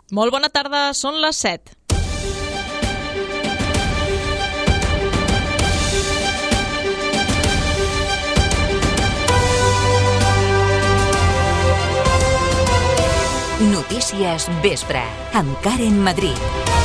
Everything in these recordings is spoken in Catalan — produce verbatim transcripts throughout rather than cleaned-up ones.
Molt bona tarda, són les set. Notícies Vespre, amb Karen Madrid.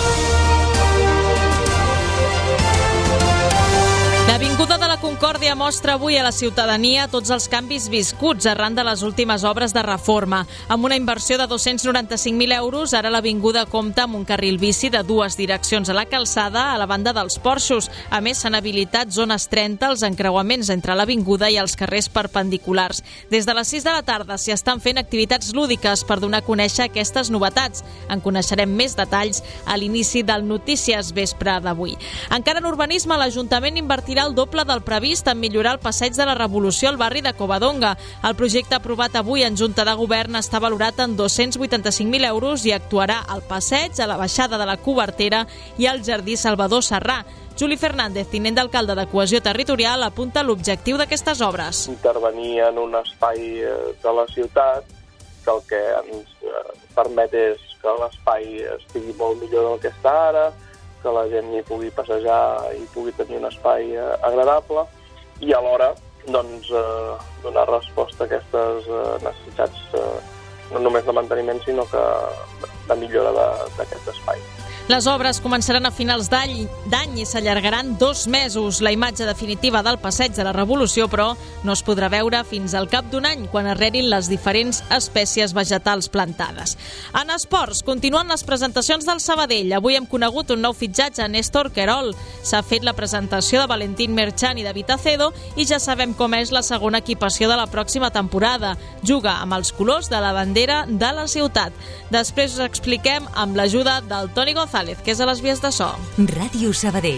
L'Avinguda de la Concòrdia mostra avui a la ciutadania tots els canvis viscuts arran de les últimes obres de reforma. Amb una inversió de dos-cents noranta-cinc mil euros, ara l'Avinguda compta amb un carril bici de dues direccions a la calçada a la banda dels porxos. A més, s'han habilitat zones trenta als encreuaments entre l'Avinguda i els carrers perpendiculars. Des de les sis de la tarda s'hi estan fent activitats lúdiques per donar a conèixer aquestes novetats. En coneixerem més detalls a l'inici del Notícies Vespre d'avui. Encara en urbanisme, l'Ajuntament invertirà el doble del previst en millorar el passeig de la Revolució al barri de Covadonga. El projecte aprovat avui en Junta de Govern està valorat en dos-cents vuitanta-cinc mil euros i actuarà al passeig, a la baixada de la Cobertera i al jardí Salvador Serrà. Juli Fernández, tinent d'alcalde de Cohesió Territorial, apunta l'objectiu d'aquestes obres. Intervenir en un espai de la ciutat que el que ens permet és que l'espai estigui molt millor del que està ara, que la gent hi pugui passejar i pugui tenir un espai eh, agradable i alhora doncs, eh, donar resposta a aquestes eh, necessitats eh, no només de manteniment sinó que de millora d'aquest espai. Les obres començaran a finals d'any i s'allargaran dos mesos. La imatge definitiva del passeig de la Revolució, però, no es podrà veure fins al cap d'un any, quan arrelin les diferents espècies vegetals plantades. En esports, continuen les presentacions del Sabadell. Avui hem conegut un nou fitxatge, Néstor Querol. S'ha fet la presentació de Valentín Merchan i David Acedo i ja sabem com és la segona equipació de la pròxima temporada. Juga amb els colors de la bandera de la ciutat. Després us expliquem amb l'ajuda del Toni González, que és a les vies de so. Ràdio Sabadell.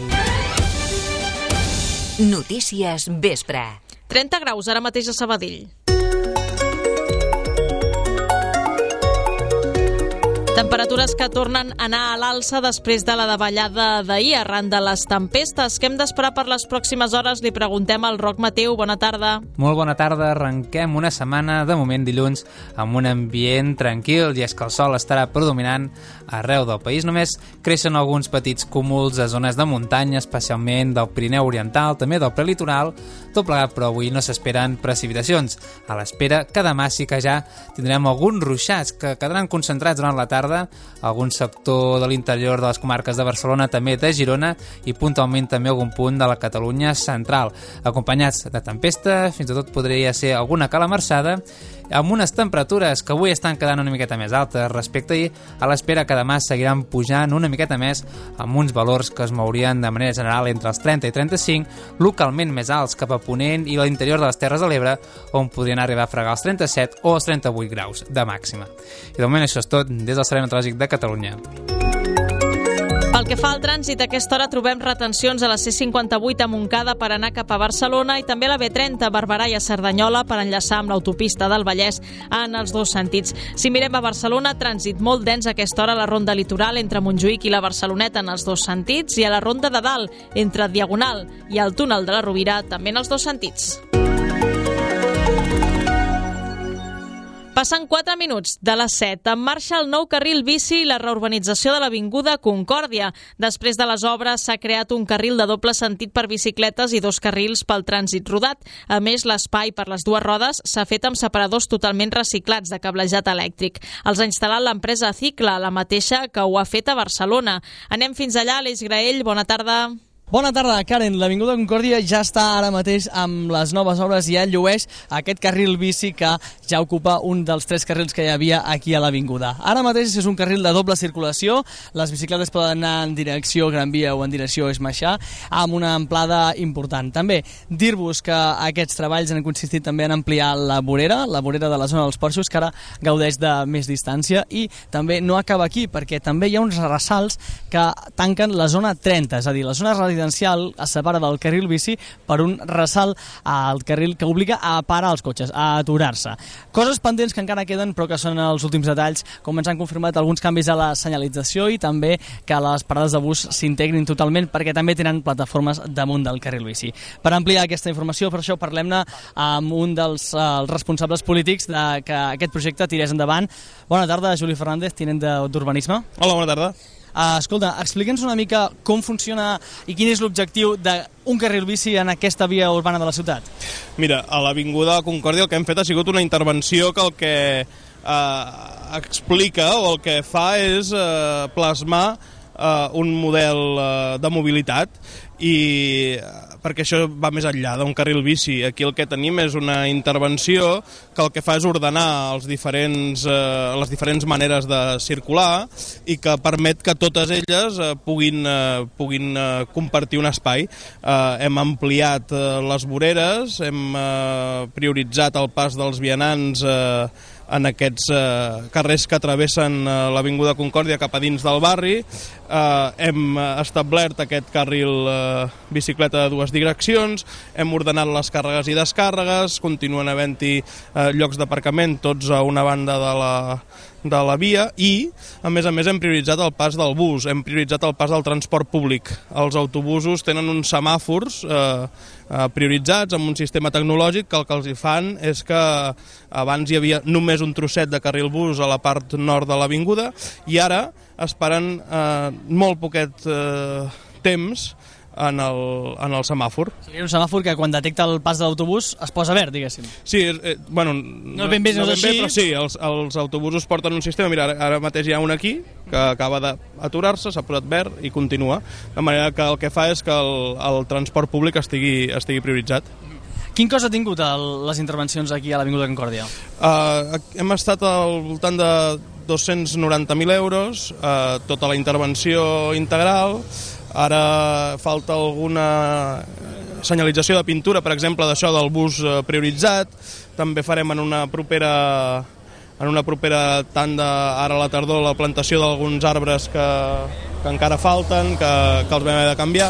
Notícies Vespre. trenta graus ara mateix a Sabadell. Temperatures que tornen a anar a l'alça després de la davallada d'ahir arran de les tempestes. Què hem d'esperar per les pròximes hores? Li preguntem al Roc Mateu. Bona tarda. Molt bona tarda. Arrenquem una setmana, de moment dilluns, amb un ambient tranquil, i és que el sol estarà predominant arreu del país. Només creixen alguns petits cúmuls a zones de muntanya, especialment del Pirineu Oriental, també del prelitoral, tot plegat, però avui no s'esperen precipitacions. A l'espera que demà sí que ja tindrem alguns ruixats que quedaran concentrats durant la tarda, algun sector de l'interior de les comarques de Barcelona, també de Girona i puntualment també algun punt de la Catalunya central, acompanyats de tempesta, fins i tot podria ser alguna calamarsada, amb unes temperatures que avui estan quedant una miqueta més altes respecte ahir, a l'espera que demà seguiran pujant una miqueta més amb uns valors que es mourien de manera general entre els trenta i trenta-cinc, localment més alts cap a Ponent i l'interior de les Terres de l'Ebre, on podrien arribar a fregar els trenta-set o els trenta-vuit graus de màxima. I de moment això és tot des del Servei Meteorològic de Catalunya. Pel que fa al trànsit, a aquesta hora trobem retencions a la C cinquanta-vuit a Montcada per anar cap a Barcelona i també a la B trenta a Barberà i a Cerdanyola per enllaçar amb l'autopista del Vallès en els dos sentits. Si mirem a Barcelona, trànsit molt dens a aquesta hora a la ronda litoral entre Montjuïc i la Barceloneta en els dos sentits i a la ronda de dalt entre Diagonal i el túnel de la Rovira també en els dos sentits. Passen quatre minuts de les set. En marxa el nou carril bici i la reurbanització de l'Avinguda Concòrdia. Després de les obres s'ha creat un carril de doble sentit per bicicletes i dos carrils pel trànsit rodat. A més, l'espai per les dues rodes s'ha fet amb separadors totalment reciclats de cablejat elèctric. Els ha instal·lat l'empresa Cicla, la mateixa que ho ha fet a Barcelona. Anem fins allà, Aleix Graell, bona tarda. Bona tarda, Karen. L'Avinguda Concòrdia ja està ara mateix amb les noves obres i ja llueix aquest carril bici que ja ocupa un dels tres carrils que hi havia aquí a l'Avinguda. Ara mateix és un carril de doble circulació, les bicicletes poden anar en direcció Gran Via o en direcció Esmaixà, amb una amplada important. També dir-vos que aquests treballs han consistit també en ampliar la vorera, la vorera de la zona dels porxos, que ara gaudeix de més distància, i també no acaba aquí, perquè també hi ha uns ressalts que tanquen la zona trenta, és a dir, la zona residencial es separa del carril bici per un ressalt al carril que obliga a parar els cotxes, a aturar-se. Coses pendents que encara queden, però que són els últims detalls, com ens han confirmat alguns canvis a la senyalització i també que les parades de bus s'integrin totalment perquè també tenen plataformes damunt del carril bici. Per ampliar aquesta informació, per això parlem-ne amb un dels uh, responsables polítics de que aquest projecte tirés endavant. Bona tarda, Juli Fernández, tinent d'Urbanisme. Hola, bona tarda. Uh, escolta, explica'ns una mica com funciona i quin és l'objectiu d'un carril bici en aquesta via urbana de la ciutat. Mira, a l'Avinguda Concòrdia el que hem fet ha sigut una intervenció que el que eh, explica o el que fa és eh, plasmar eh, un model eh, de mobilitat i perquè això va més enllà d'un carril bici. Aquí el que tenim és una intervenció que el que fa és ordenar els diferents, eh, les diferents maneres de circular i que permet que totes elles eh, puguin, eh, puguin eh, compartir un espai. Eh, hem ampliat eh, les voreres, hem eh, prioritzat el pas dels vianants eh, en aquests eh, carrers que travessen eh, l'Avinguda Concòrdia cap a dins del barri. Eh, hem establert aquest carril eh, bicicleta de dues direccions, hem ordenat les càrregues i descàrregues, continuen havent-hi eh, llocs d'aparcament tots a una banda de la, de la via i, a més a més, hem prioritzat el pas del bus, hem prioritzat el pas del transport públic. Els autobusos tenen uns semàfors eh, eh, prioritzats amb un sistema tecnològic que el que els hi fan és que abans hi havia només un trosset de carril bus a la part nord de l'avinguda i ara esperen eh, molt poquet eh, temps en el, en el semàfor. Seria un semàfor que quan detecta el pas de l'autobús es posa verd, diguéssim. Sí, eh, bueno, no ben bé, no, no és ben així. bé, però sí, els, els autobusos porten un sistema, mira, ara, ara mateix hi ha un aquí que acaba d'aturar-se, s'ha posat verd i continua, de manera que el que fa és que el, el transport públic estigui, estigui prioritzat. Quin cost ha tingut el, les intervencions aquí a l'Avinguda Concòrdia? Uh, hem estat al voltant de dos-cents noranta mil euros, uh, tota la intervenció integral. Ara falta alguna senyalització de pintura, per exemple, d'això del bus uh, prioritzat. També farem en una propera en una propera tanda, ara a la tardor, la plantació d'alguns arbres que, que encara falten, que, que els vam haver de canviar.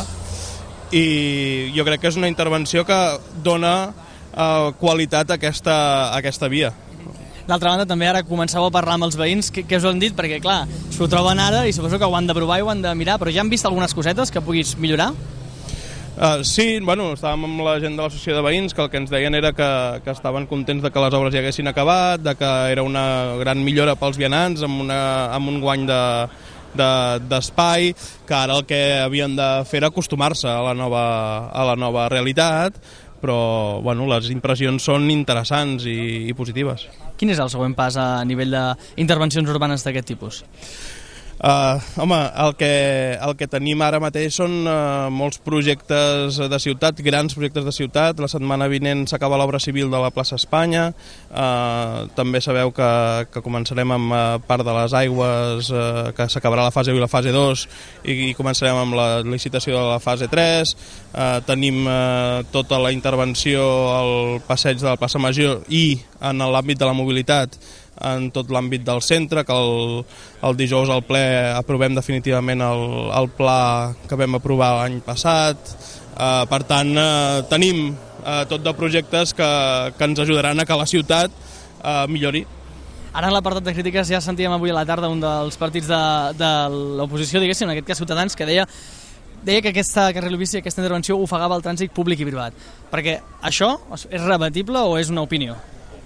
I jo crec que és una intervenció que dona eh, qualitat a aquesta, a aquesta via. D'altra banda, també ara començau a parlar amb els veïns. Què, què us han dit? Perquè, clar, s'ho troben ara i suposo que ho han de provar i ho han de mirar, però ja han vist algunes cosetes que puguis millorar? Uh, sí, bueno, estàvem amb la gent de l'associació de veïns que el que ens deien era que, que estaven contents de que les obres ja haguessin acabat, de que era una gran millora pels vianants, amb, una, amb un guany de d'espai, de, que ara el que havien de fer era acostumar-se a la nova, a la nova realitat, però bueno, les impressions són interessants i, i positives. Quin és el següent pas a nivell d'intervencions urbanes d'aquest tipus? Uh, home, el que, el que tenim ara mateix són uh, molts projectes de ciutat, grans projectes de ciutat. La setmana vinent s'acaba l'obra civil de la plaça Espanya. Uh, també sabeu que, que començarem amb uh, part de les aigües, uh, que s'acabarà la fase u i la fase dos, i, i començarem amb la licitació de la fase tres. Uh, tenim uh, tota la intervenció al passeig de la plaça Major i en l'àmbit de la mobilitat en tot l'àmbit del centre, que el, el dijous al ple aprovem definitivament el, el pla que vam aprovar l'any passat. Uh, per tant, uh, tenim uh, tot de projectes que, que ens ajudaran a que la ciutat uh, millori. Ara en l'apartat de crítiques ja sentíem avui a la tarda un dels partits de, de l'oposició, diguéssim, en aquest cas Ciutadans, que deia deia que aquesta carril bici, aquesta intervenció ofegava el trànsit públic i privat. Perquè això és rebatible o és una opinió?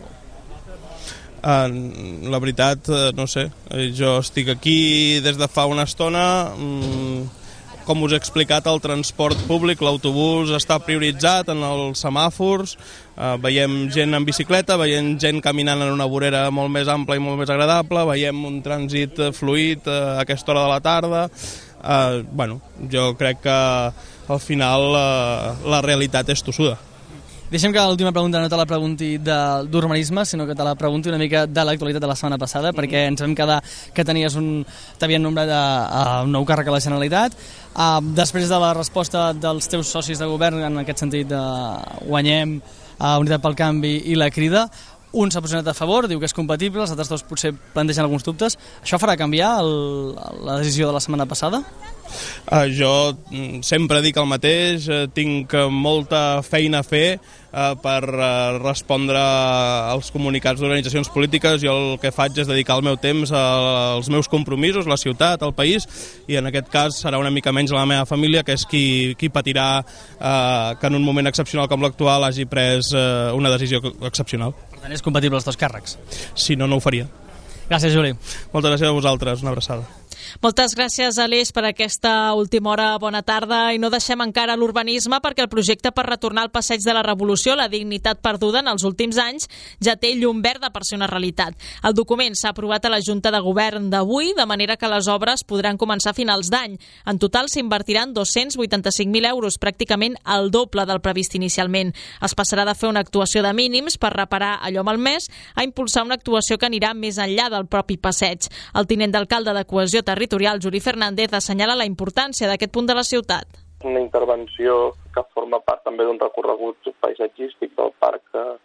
Uh, la veritat, uh, no sé, jo estic aquí des de fa una estona, um, com us he explicat, el transport públic, l'autobús està prioritzat en els semàfors, uh, veiem gent en bicicleta, veiem gent caminant en una vorera molt més ampla i molt més agradable, veiem un trànsit fluid uh, a aquesta hora de la tarda. Uh, bueno, jo crec que al final uh, la realitat és tossuda. Deixem que l'última pregunta no te la pregunti d'urbanisme, sinó que te la pregunti una mica de l'actualitat de la setmana passada, mm-hmm. perquè ens vam quedar que tenies un, t'havien nombrat a, a un nou càrrec a la Generalitat. Uh, després de la resposta dels teus socis de govern, en aquest sentit de Guanyem, a Unitat pel Canvi i la Crida, un s'ha posicionat a favor, diu que és compatible, els altres dos potser plantegen alguns dubtes. Això farà canviar el, la decisió de la setmana passada? Uh, jo sempre dic el mateix, uh, tinc molta feina a fer uh, per uh, respondre als comunicats d'organitzacions polítiques. Jo el que faig és dedicar el meu temps als meus compromisos, la ciutat, el país, i en aquest cas serà una mica menys la meva família, que és qui, qui patirà uh, que en un moment excepcional com l'actual hagi pres uh, una decisió excepcional. Per tant, és compatible els dos càrrecs? Si no, no ho faria. Gràcies, Juli. Moltes gràcies a vosaltres, una abraçada. Moltes gràcies, Aleix, per aquesta última hora. Bona tarda. I no deixem encara l'urbanisme, perquè el projecte per retornar al Passeig de la Revolució la dignitat perduda en els últims anys ja té llum verda per ser una realitat. El document s'ha aprovat a la Junta de Govern d'avui, de manera que les obres podran començar a finals d'any. En total s'invertiran dos-cents vuitanta-cinc mil euros, pràcticament el doble del previst inicialment. Es passarà de fer una actuació de mínims per reparar allò malmès a impulsar una actuació que anirà més enllà del propi passeig. El tinent d'alcalde de Cohesió Territorial, Juli Fernández, assenyala la importància d'aquest punt de la ciutat. Una intervenció que forma part també d'un recorregut paisatgístic del parc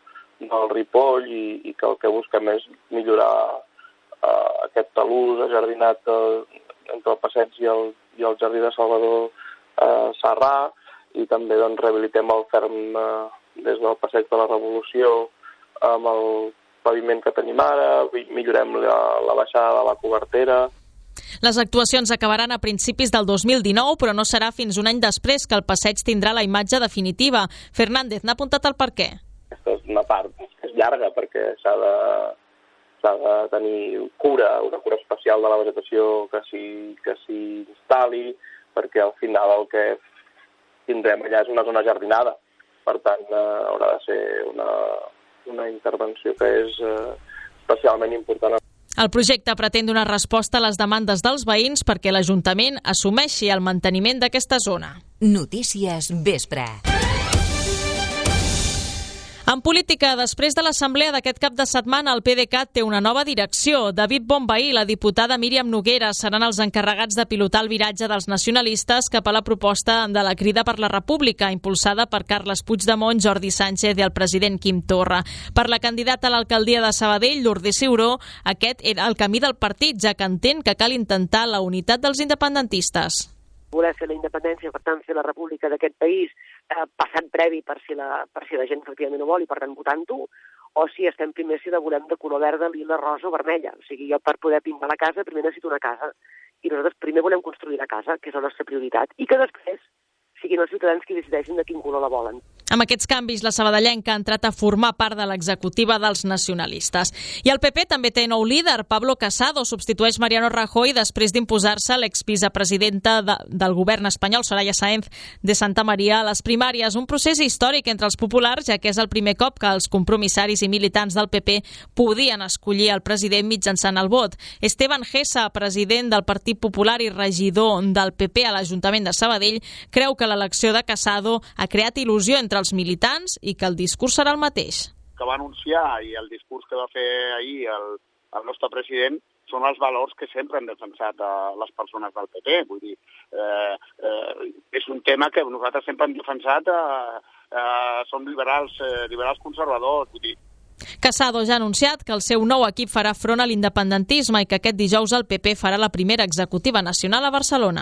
del Ripoll i, i que el que busquem és millorar eh, aquest talús ajardinat eh, entre el passeig i el, i el jardí de Salvador eh, Sarrà, i també doncs, rehabilitem el ferm eh, des del passeig de la Revolució amb el paviment que tenim ara, millorem la, la baixada de la cobertera. Les actuacions acabaran a principis del dos mil dinou, però no serà fins un any després que el passeig tindrà la imatge definitiva. Fernández n'ha apuntat el perquè. Aquesta és una part que és llarga, perquè s'ha de, s'ha de tenir cura, una cura especial de la vegetació que s'hi que s'hi instal·li, perquè al final el que tindrem allà és una zona jardinada. Per tant, eh, haurà de ser una, una intervenció que és eh, especialment important. El projecte pretén donar resposta a les demandes dels veïns perquè l'Ajuntament assumeixi el manteniment d'aquesta zona. Notícies Vespre. En política, després de l'assemblea d'aquest cap de setmana, el PDeCAT té una nova direcció. David Bonvehí i la diputada Míriam Noguera seran els encarregats de pilotar el viratge dels nacionalistes cap a la proposta de la Crida per la República, impulsada per Carles Puigdemont, Jordi Sánchez i el president Quim Torra. Per la candidata a l'alcaldia de Sabadell, Lourdes Ciuró, aquest era el camí del partit, ja que entén que cal intentar la unitat dels independentistes. Voler fer la independència, per tant, fer la república d'aquest país, eh, passant previ per si, la, per si la gent efectivament ho vol i per tant votant-ho, o si estem primer si la volem de color verda, lila, rosa o vermella. O sigui, jo per poder pintar la casa primer necessito una casa. I nosaltres primer volem construir la casa, que és la nostra prioritat, i que després siguin els ciutadans qui decideixin de quin color la volen. Amb aquests canvis, la sabadellenca ha entrat a formar part de l'executiva dels nacionalistes. I el P P també té nou líder. Pablo Casado substitueix Mariano Rajoy després d'imposar-se l'exvicepresidenta de, del govern espanyol, Soraya Sáenz de Santa María, a les primàries. Un procés històric entre els populars, ja que és el primer cop que els compromissaris i militants del P P podien escollir el president mitjançant el vot. Esteban Gesa, president del Partit Popular i regidor del P P a l'Ajuntament de Sabadell, creu que l'elecció de Casado ha creat il·lusió entre els militants i que el discurs serà el mateix. Que va anunciar i el discurs que va fer ahir el, el nostre president són els valors que sempre han defensat a les persones del P P. Vull dir, eh, eh, és un tema que nosaltres sempre hem defensat, eh, eh, som liberals, eh, liberals conservadors. Vull dir, Casado ja ha anunciat que el seu nou equip farà front a l'independentisme i que aquest dijous el P P farà la primera executiva nacional a Barcelona.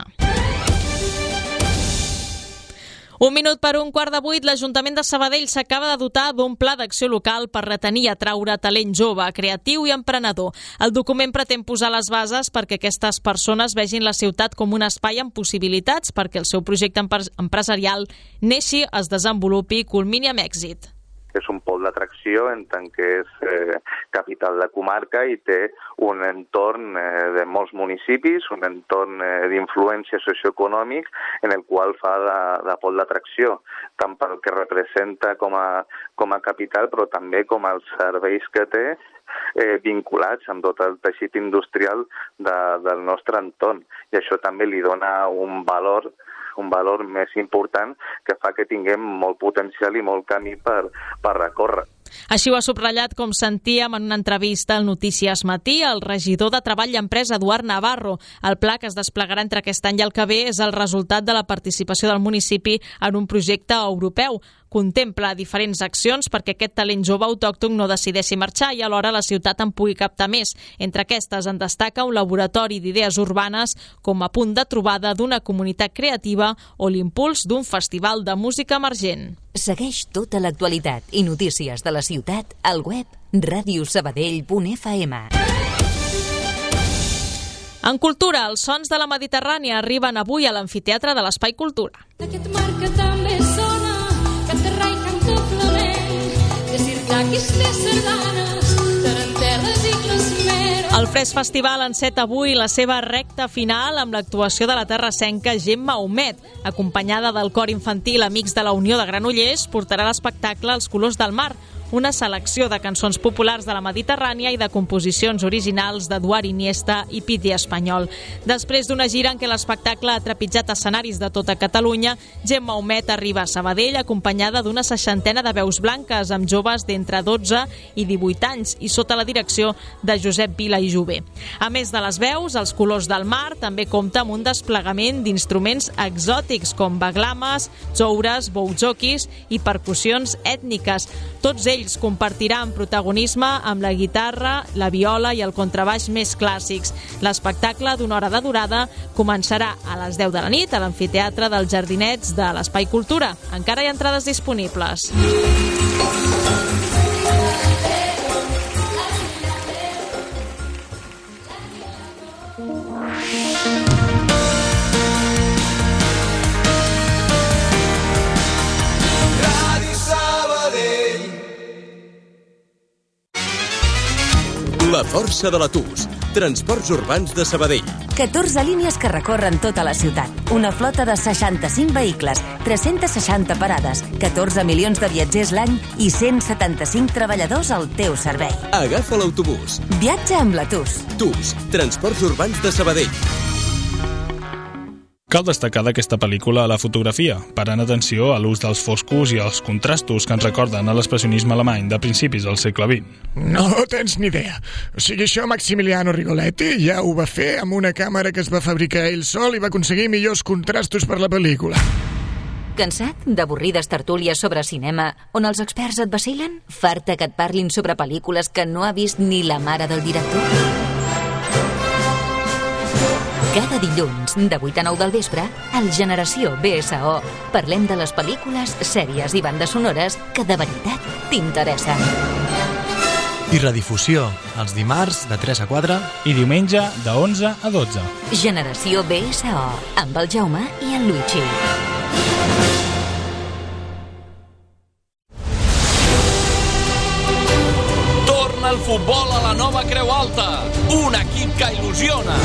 Un minut per un quart de vuit, l'Ajuntament de Sabadell s'acaba de dotar d'un pla d'acció local per retenir i atraure talent jove, creatiu i emprenedor. El document pretén posar les bases perquè aquestes persones vegin la ciutat com un espai amb possibilitats perquè el seu projecte empresarial neixi, es desenvolupi i culmini amb èxit. És un pol d'atracció en tant que és eh, capital de comarca i té un entorn eh, de molts municipis, un entorn eh, d'influència socioeconòmic en el qual fa de, de pol d'atracció, tant pel que representa com a, com a capital, però també com els serveis que té eh, vinculats amb tot el teixit industrial de, del nostre entorn. I això també li dona un valor un valor més important que fa que tinguem molt potencial i molt camí per, per recórrer. Així ho ha subratllat, com sentíem en una entrevista al Notícies Matí, el regidor de Treball i Empresa, Eduard Navarro. El pla que es desplegarà entre aquest any i el que ve és el resultat de la participació del municipi en un projecte europeu. Contempla diferents accions perquè aquest talent jove autòcton no decideixi marxar i alhora la ciutat en pugui captar més. Entre aquestes en destaca un laboratori d'idees urbanes com a punt de trobada d'una comunitat creativa o l'impuls d'un festival de música emergent. Segueix tota l'actualitat i notícies de la ciutat al web radio sabadell punt f m. En cultura, els sons de la Mediterrània arriben avui a l'Amfiteatre de l'Espai Cultura. Aquest mar que també sona, que terra i canto flamenc, de circaquis de sardanes, tarantel·les i clasmeres. El Fresc Festival enceta avui la seva recta final amb l'actuació de la terrassenca Gemma Humet. Acompanyada del cor infantil Amics de la Unió de Granollers, portarà l'espectacle Els colors del mar, una selecció de cançons populars de la Mediterrània i de composicions originals d'Eduard Iniesta i Piti Espanyol. Després d'una gira en què l'espectacle ha trepitjat escenaris de tota Catalunya, Gemma Humet arriba a Sabadell acompanyada d'una seixantena de veus blanques amb joves d'entre dotze i divuit anys i sota la direcció de Josep Vila i Jové. A més de les veus, Els colors del mar també compta amb un desplegament d'instruments exòtics com baglames, zoures, bouzokis i percussions ètniques. Tots ells compartiran protagonisme amb la guitarra, la viola i el contrabaix més clàssics. L'espectacle d'una hora de durada començarà a les deu de la nit a l'Amfiteatre dels Jardinets de l'Espai Cultura. Encara hi ha entrades disponibles. La força de la T U S. Transports urbans de Sabadell. catorze línies que recorren tota la ciutat. Una flota de seixanta-cinc vehicles, tres-centes seixanta parades, catorze milions de viatgers l'any i cent setanta-cinc treballadors al teu servei. Agafa l'autobús. Viatja amb la T U S. T U S. Transports urbans de Sabadell. Cal destacar d'aquesta pel·lícula la fotografia, parant atenció a l'ús dels foscos i els contrastos que ens recorden a l'expressionisme alemany de principis del segle vint. No tens ni idea. O sigui, això Maximiliano Rigoletti ja ho va fer amb una càmera que es va fabricar ell sol i va aconseguir millors contrastos per la pel·lícula. Cansat d'avorrides tertúlies sobre cinema on els experts et vacilen? Farta que et parlin sobre pel·lícules que no ha vist ni la mare del director? Cada dilluns, de vuit a nou del vespre, al Generació B S O, parlem de les pel·lícules, sèries i bandes sonores que de veritat t'interessen. I redifusió, els dimarts de tres a quatre i diumenge de onze a dotze. Generació B S O, amb el Jaume i el Luigi. Torna el futbol a la nova Creu Alta, un equip que il·lusiona.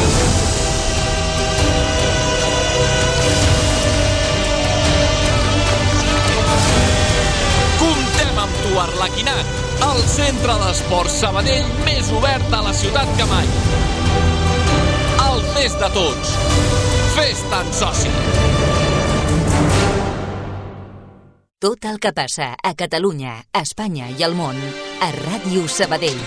Amb tu, Arlequinat, el centre d'esports Sabadell més obert a la ciutat que mai. El més de tots. Fes-te'n soci. Tot el que passa a Catalunya, a Espanya i al món, a Ràdio Sabadell.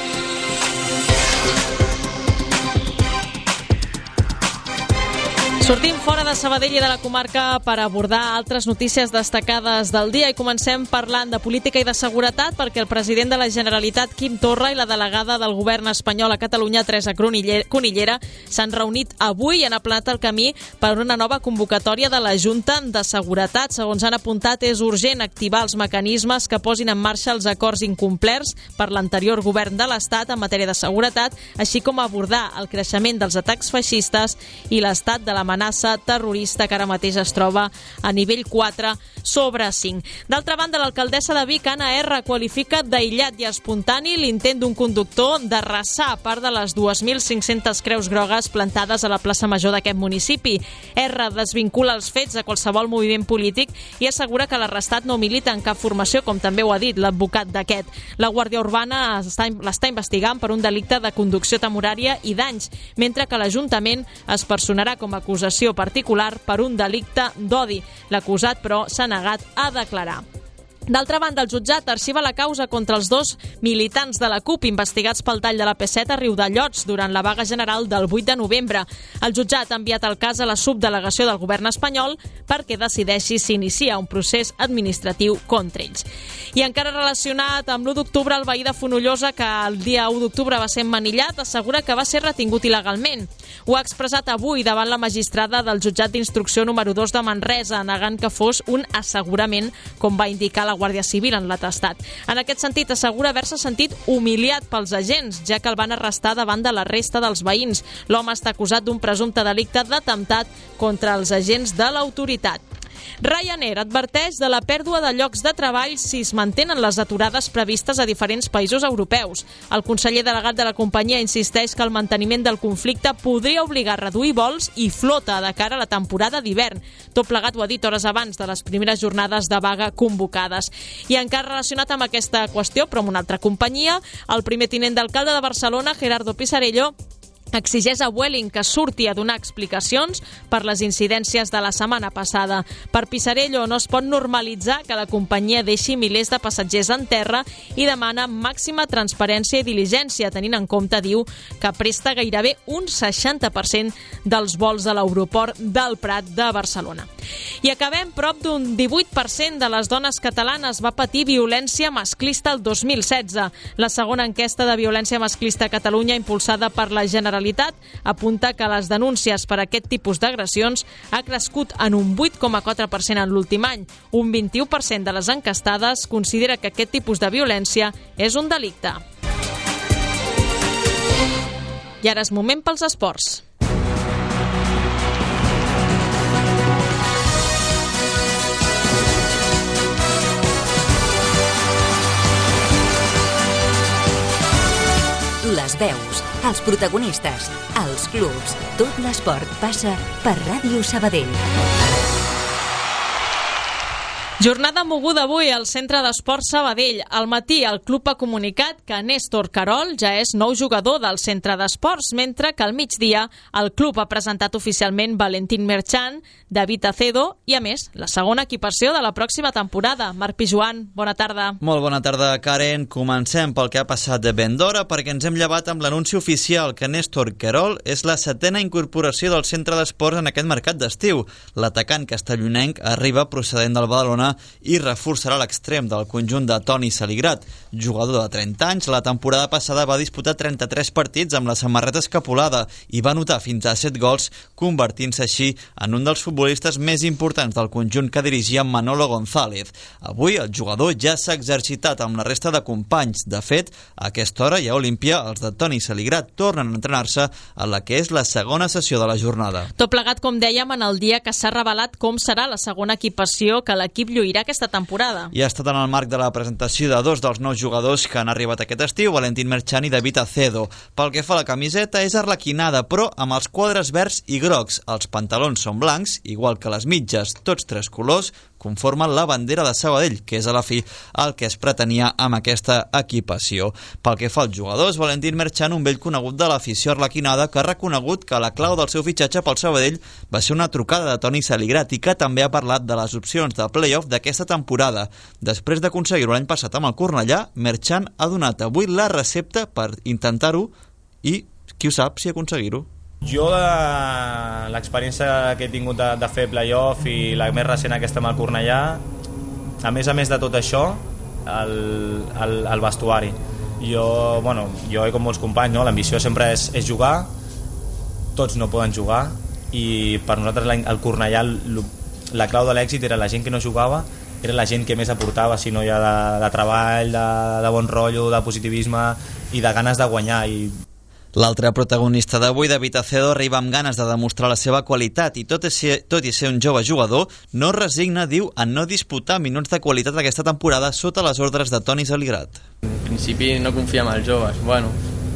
Sortim fora de Sabadell i de la comarca per abordar altres notícies destacades del dia i comencem parlant de política i de seguretat perquè el president de la Generalitat, Quim Torra, i la delegada del govern espanyol a Catalunya, Teresa Cunillera, s'han reunit avui i han aplanat el camí per una nova convocatòria de la Junta de Seguretat. Segons han apuntat, és urgent activar els mecanismes que posin en marxa els acords incomplerts per l'anterior govern de l'Estat en matèria de seguretat, així com abordar el creixement dels atacs feixistes i l'estat de la amenaça terrorista que ara mateix es troba a nivell quatre sobre cinc. D'altra banda, l'alcaldessa de Vic, Anna R, qualifica d'aïllat i espontani l'intent d'un conductor d'arrasar part de les dues mil cinc-centes creus grogues plantades a la plaça Major d'aquest municipi. R desvincula els fets de qualsevol moviment polític i assegura que l'arrestat no milita en cap formació, com també ho ha dit l'advocat d'aquest. La Guàrdia Urbana l'està investigant per un delicte de conducció temporària i danys, mentre que l'Ajuntament es personarà com a acusació particular per un delicte d'odi. L'acusat, però, s'ha negat a declarar. D'altra banda, el jutjat arxiva la causa contra els dos militants de la CUP investigats pel tall de la P set a Riudellots durant la vaga general del vuit de novembre. El jutjat ha enviat el cas a la subdelegació del govern espanyol perquè decideixi si inicia un procés administratiu contra ells. I encara relacionat amb l'u d'octubre, el veí de Fonollosa, que el dia u d'octubre va ser emmanillat, assegura que va ser retingut il·legalment. Ho ha expressat avui davant la magistrada del jutjat d'instrucció número dos de Manresa, negant que fos un assegurament, com va indicar la Guàrdia Civil en l'atestat. En aquest sentit, assegura haver-se sentit humiliat pels agents, ja que el van arrestar davant de la resta dels veïns. L'home està acusat d'un presumpte delicte d'atemptat contra els agents de l'autoritat. Ryanair adverteix de la pèrdua de llocs de treball si es mantenen les aturades previstes a diferents països europeus. El conseller delegat de la companyia insisteix que el manteniment del conflicte podria obligar a reduir vols i flota de cara a la temporada d'hivern. Tot plegat ho ha dit hores abans de les primeres jornades de vaga convocades. I encara relacionat amb aquesta qüestió, però amb una altra companyia, el primer tinent d'alcalde de Barcelona, Gerardo Pisarello, exigeix a Vueling que surti a donar explicacions per les incidències de la setmana passada. Per Pisarello no es pot normalitzar que la companyia deixi milers de passatgers en terra i demana màxima transparència i diligència, tenint en compte, diu, que presta gairebé un seixanta per cent dels vols de l'aeroport del Prat de Barcelona. I acabem, prop d'un divuit per cent de les dones catalanes va patir violència masclista el dos mil setze. La segona enquesta de violència masclista a Catalunya, impulsada per la Generalitat, apunta que les denúncies per aquest tipus d'agressions ha crescut en un vuit coma quatre per cent en l'últim any. Un vint-i-u per cent de les enquestades considera que aquest tipus de violència és un delicte. I ara és moment pels esports. Les veus, els protagonistes, els clubs, tot l'esport passa per Ràdio Sabadell. Jornada moguda avui al Centre d'Esports Sabadell. Al matí el club ha comunicat que Néstor Querol ja és nou jugador del Centre d'Esports, mentre que al migdia el club ha presentat oficialment Valentín Merchan, David Acedo i, a més, la segona equipació de la pròxima temporada. Marc Pijuan, bona tarda. Molt bona tarda, Karen. Comencem pel que ha passat de ben d'hora, perquè ens hem llevat amb l'anunci oficial que Néstor Querol és la setena incorporació del Centre d'Esports en aquest mercat d'estiu. L'atacant castellonenc arriba procedent del Badalona i reforçarà l'extrem del conjunt de Toni Saligrat. Jugador de trenta anys, la temporada passada va disputar trenta-tres partits amb la samarreta escapulada i va anotar fins a set gols, convertint-se així en un dels futbolistes més importants del conjunt que dirigia Manolo González. Avui el jugador ja s'ha exercitat amb la resta de companys. De fet, a aquesta hora i a Olímpia, els de Toni Saligrat tornen a entrenar-se en la que és la segona sessió de la jornada. Tot plegat, com dèiem, en el dia que s'ha revelat com serà la segona equipació que l'equip lluirà aquesta temporada. I ha estat en el marc de la presentació de dos dels nous jugadors que han arribat aquest estiu, Valentín Merchan i David Acedo. Pel que fa a la camiseta, és arlequinada, però amb els quadres verds i grocs. Els pantalons són blancs, igual que les mitges, tots tres colors, conformen la bandera de Sabadell, que és a la fi el que es pretenia amb aquesta equipació. Pel que fa als jugadors, Valentín Merchan, un vell conegut de l'afició arlequinada, que ha reconegut que la clau del seu fitxatge pel Sabadell va ser una trucada de Toni Saligrat i que també ha parlat de les opcions de play-off d'aquesta temporada. Després d'aconseguir-ho l'any passat amb el Cornellà, Merchan ha donat avui la recepta per intentar-ho i qui ho sap si aconseguir-ho. Jo l'experiència que he tingut de, de fer play-off i la més recent aquesta amb el Cornellà, a més a més de tot això, el, el, el vestuari. Jo, bueno, jo com molts companys, no? L'ambició sempre és, és jugar, tots no poden jugar i per nosaltres el Cornellà la clau de l'èxit era la gent que no jugava, era la gent que més aportava, si no hi ha de, de treball, de, de bon rotllo, de positivisme i de ganes de guanyar. I l'altre protagonista d'avui, David Acedo, arriba amb ganes de demostrar la seva qualitat i tot i ser, tot i ser un jove jugador, no resigna, diu, en no disputar minuts de qualitat aquesta temporada sota les ordres de Toni Saligrat. En principi no confia en els joves. Bueno,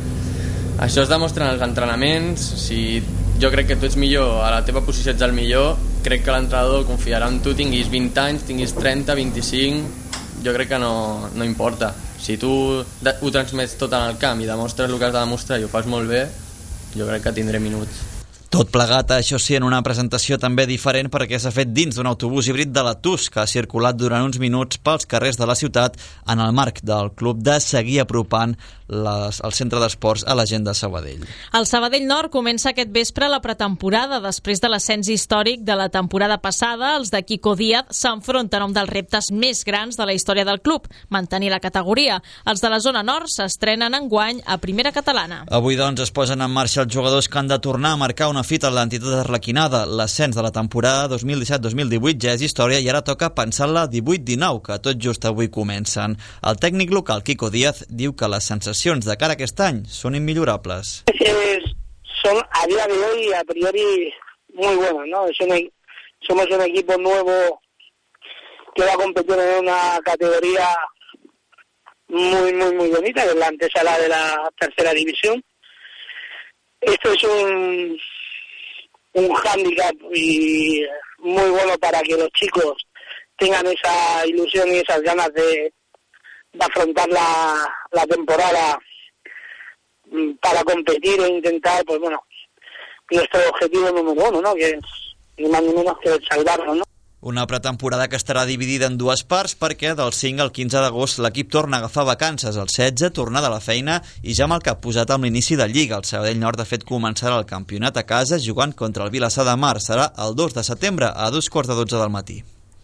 això es demostra en els entrenaments. Si jo crec que tu ets millor, a la teva posició ets el millor, crec que l'entrenador confiarà en tu, tinguis vint anys, tinguis trenta, vint-i-cinc, jo crec que no, no importa. Si tu ho transmets tot en el camp i demostres el que has de demostrar i ho fas molt bé, jo crec que tindré minuts. Tot plegat, això sí, en una presentació també diferent perquè s'ha fet dins d'un autobús híbrid de la T U S que ha circulat durant uns minuts pels carrers de la ciutat en el marc del club de seguir apropant les, el centre d'esports a la gent de Sabadell. El Sabadell Nord comença aquest vespre la pretemporada. Després de l'ascens històric de la temporada passada, els de Quico Díaz s'enfronten a un dels reptes més grans de la història del club, mantenir la categoria. Els de la zona nord s'estrenen enguany a Primera Catalana. Avui, doncs, es posen en marxa els jugadors que han de tornar a marcar una fita a l'entitat arlequinada. L'ascens de la temporada dos mil disset dos mil divuit ja és història i ara toca pensar-la divuit dinou, que tot just avui comencen. El tècnic local, Quico Díaz, diu que les sensacions de cara a aquest any són immillorables. Son a día de hoy a priori muy buenas, ¿no? Es un, somos un equipo nuevo que va a competir en una categoría muy, muy, muy bonita, que es la antesala de la tercera división. Esto es un, un hándicap y muy bueno para que los chicos tengan esa ilusión y esas ganas de, de afrontar la, la temporada para competir e intentar, pues bueno, nuestro objetivo número uno, ¿no? Que es ni más ni menos que salvarnos, ¿no? Una pretemporada que estarà dividida en dues parts perquè del cinc al quinze d'agost l'equip torna a agafar vacances, el setze tornada a la feina i ja amb el cap posat amb l'inici de Lliga. El Sabadell Nord, de fet, començarà el campionat a casa jugant contra el Vilassar de Mar. Serà el dos de setembre a dos quarts de dotze del matí.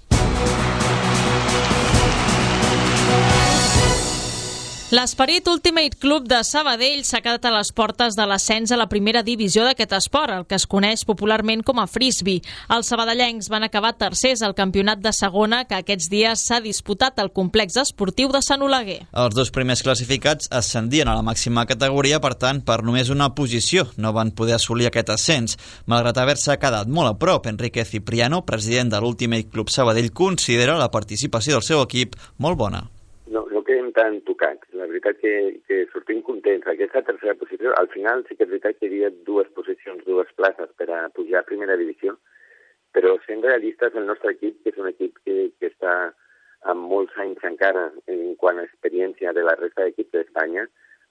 L'esperit Ultimate Club de Sabadell s'ha quedat a les portes de l'ascens a la primera divisió d'aquest esport, el que es coneix popularment com a frisbee. Els sabadellencs van acabar tercers al campionat de segona que aquests dies s'ha disputat al complex esportiu de Sant Oleguer. Els dos primers classificats ascendien a la màxima categoria, per tant, per només una posició no van poder assolir aquest ascens. Malgrat haver-se quedat molt a prop, Enrique Cipriano, president de l'Ultimate Club Sabadell, considera la participació del seu equip molt bona. No, no quedem tan tocats. La veritat que, que sortim contents. Aquesta tercera posició, al final sí que és veritat que hi havia dues posicions, dues places per a pujar a primera divisió, però sent realistes, el nostre equip, que és un equip que, que està amb molts anys encara en quant a experiència de la resta d'equips d'Espanya,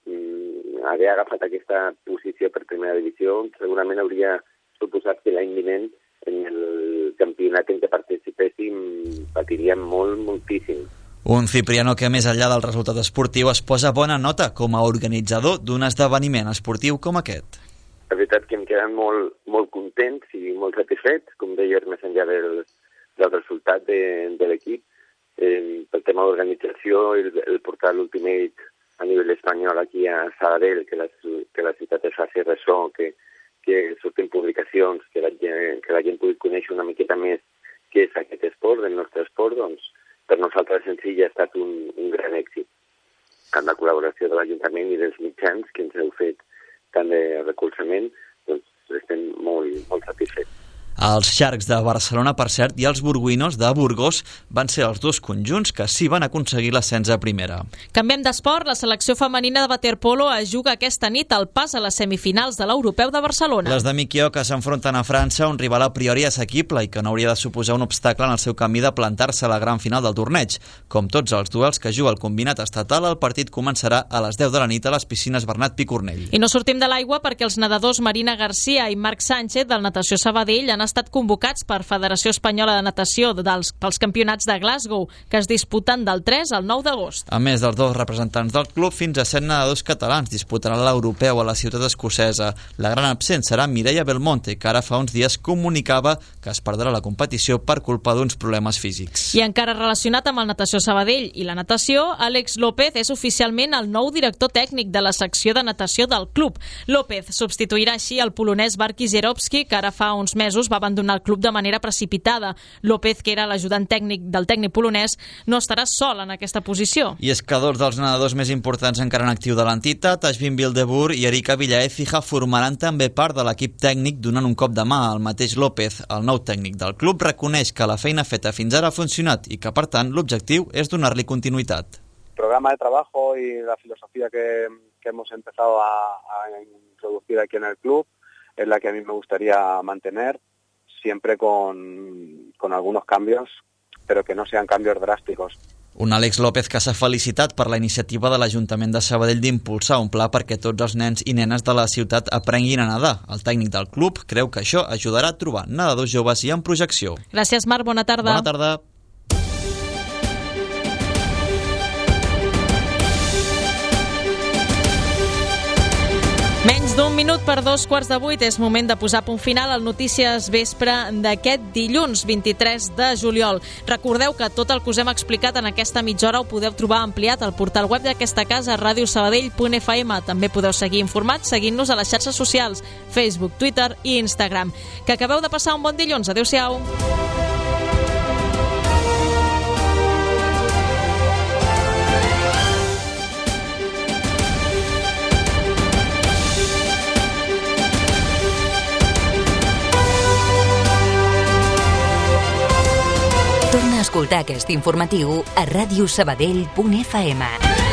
mmm, haver agafat aquesta posició per primera divisió segurament hauria suposat que l'any vinent en el campionat en què participéssim patiríem molt, moltíssim. Un Cipriano que, més enllà del resultat esportiu, es posa bona nota com a organitzador d'un esdeveniment esportiu com aquest. La veritat que em queden molt, molt contents i molt satisfets, com deies, més enllà del, del resultat de, de l'equip. Eh, pel tema d'organització, el, el portar l'Ultimate a nivell espanyol aquí a Sabadell, que la, que la ciutat es faci ressò, que, que surtin publicacions, que la, gent, que la gent pugui conèixer una miqueta més què és aquest esport, el nostre esport, doncs per nosaltres senzill ha estat un, un gran èxit amb la col·laboració de l'Ajuntament i dels mitjans que ens heu fet tant de recolzament, doncs estem molt, molt satisfets. Els Sharks de Barcelona, per cert, i els Burguinos de Burgos van ser els dos conjunts que sí van aconseguir l'ascens a primera. Canviem d'esport. La selecció femenina de waterpolo es juga aquesta nit el pas a les semifinals de l'Europeu de Barcelona. Les de Miquio, que s'enfronten a França, un rival a priori assequible i que no hauria de suposar un obstacle en el seu camí de plantar-se a la gran final del torneig. Com tots els duels que juga el combinat estatal, el partit començarà a les deu de la nit a les piscines Bernat Picornell. I no sortim de l'aigua perquè els nedadors Marina Garcia i Marc Sánchez del Natació Sabadell han estat convocats per Federació Espanyola de Natació dels, pels campionats de Glasgow, que es disputen del tres al nou d'agost. A més dels dos representants del club, fins a set nedadors catalans disputaran l'europeu a la ciutat escocesa. La gran absent serà Mireia Belmonte, que ara fa uns dies comunicava que es perdrà la competició per culpa d'uns problemes físics. I encara relacionat amb el Natació Sabadell i la natació, Àlex López és oficialment el nou director tècnic de la secció de natació del club. López substituirà així el polonès Barki Zierovski, que ara fa uns mesos va abandonar el club de manera precipitada. López, que era l'ajudant tècnic del tècnic polonès, no estarà sol en aquesta posició. I és que dos dels nedadors més importants encara en actiu de l'entitat, Ashvin Bildebur i Erika Villaécija, formaran també part de l'equip tècnic, donant un cop de mà al mateix López. El nou tècnic del club reconeix que la feina feta fins ara ha funcionat i que, per tant, l'objectiu és donar-li continuïtat. El programa de trabajo y la filosofía que, que hemos empezado a, a introducir aquí en el club es la que a mí me gustaría mantener, siempre con, con algunos cambios, pero que no sean cambios drásticos. Un Àlex López que s'ha felicitat per la iniciativa de l'Ajuntament de Sabadell d'impulsar un pla perquè tots els nens i nenes de la ciutat aprenguin a nedar. El tècnic del club creu que això ajudarà a trobar nedadors joves i en projecció. Gràcies, Marc. Bona tarda. Bona tarda. Menys d'un minut per dos quarts de vuit. És moment de posar punt final al Notícies Vespre d'aquest dilluns vint-i-tres de juliol. Recordeu que tot el que us hem explicat en aquesta mitja hora ho podeu trobar ampliat al portal web d'aquesta casa, ràdio sabadell punt f m. També podeu seguir informats seguint-nos a les xarxes socials, Facebook, Twitter i Instagram. Que acabeu de passar un bon dilluns. Adéu-siau. Torna a escoltar aquest informatiu a ràdio sabadell punt f m.